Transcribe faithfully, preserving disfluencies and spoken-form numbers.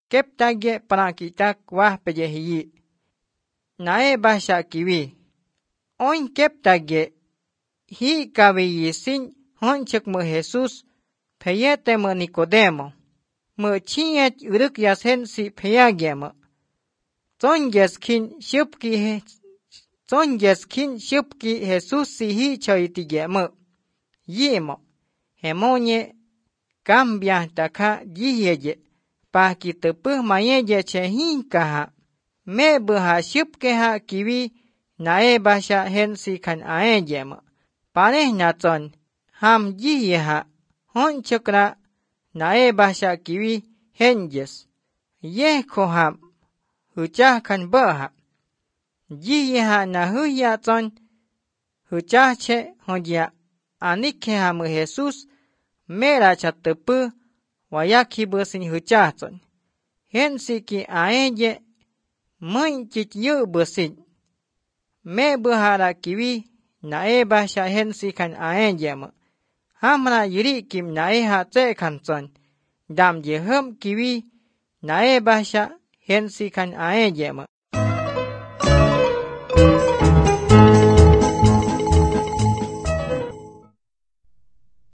kep tage panakitak wah pejehiyi. Nae bahasa kiwi. Oin kep tage hi kawiyisin honchek mo Jesus peyete mo Nicodemo. Mo chiyet uruk yasen si peyagemo. Zongeskin shupki zongeskin shupki Jesus si hi choitigemo. Yimo. Hemonye cambia taka yiyeye. Pa kitepuh mayeye chehinkaha. Me buha shupkeha kiwi nae basha hensi kan aejemo. Paneh naton ham yiyeha honchokra nae basha kiwi henjes. Ye koham hucah kan boha. Yiyeha na huya ton hucah che honja anikheha mu Jesus mera chatepuh wayaki besin hucah ton. Hensi ki aeje muncit yu besin. Me buhara kiwi nae basha hensi kan aejemo. Hamra yuri kim nae ha tse kan ton. Dam je hum kiwi nae basha hensi kan aejemo.